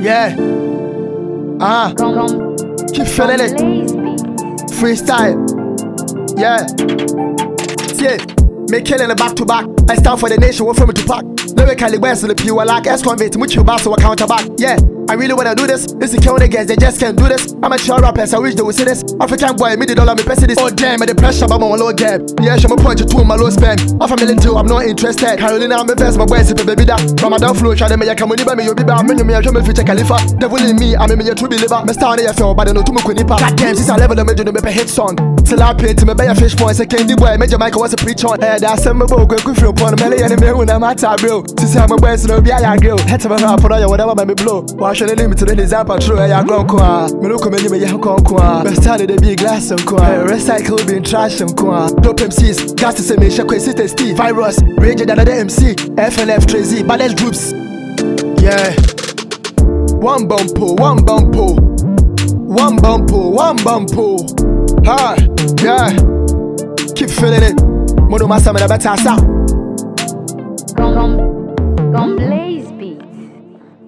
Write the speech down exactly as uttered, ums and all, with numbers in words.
Yeah. Ah. Keep feeling it. Freestyle. Yeah. See, me killing it back to back. I stand for the nation, what for me to pack. Lyrically, where's the pure like S-convict, much you back so I counter back. Yeah. I really wanna do this. It's the kill niggas, they just can't do this. I'm a chill rapper, so I wish they would see this. African boy, me the dollar, me press this. Oh damn, the pressure, but I'm on low gap. Yeah, show me point to two, my low spend. Off a million two, I'm not interested. Carolina, I'm a best, my boy, is a baby that. Ramadan flow, try to make a come on, you me, you'll be back. Many me, I show me future Khalifa. Devil in me, I'm a me, a true believer. Me star on the F L, but I know too much nipa. Goddamn, since I level, I made you know me a hit song. Till I pay to me, buy a fish point, second boy, major Michael was a preach on. Hey, that's a mobile, go quick from upon a million and me when I'm at our bill. Since I'm a boy, so be a girl. Head to my heart, put on your whatever, me blow. Why should I limit to the design? Patrol, I grown qua. Me look me me young qua. Best time they be glass and qua. Recycle being trash and qua. Dope M Cs, gas to say me shake system Steve. Virus, range another M C. F L F Trazy, balance groups. Yeah. One bumpo, one bumpo, one bumpo, one bumpo. Ha, yeah. Keep feeling it. Mono massa me the better sound.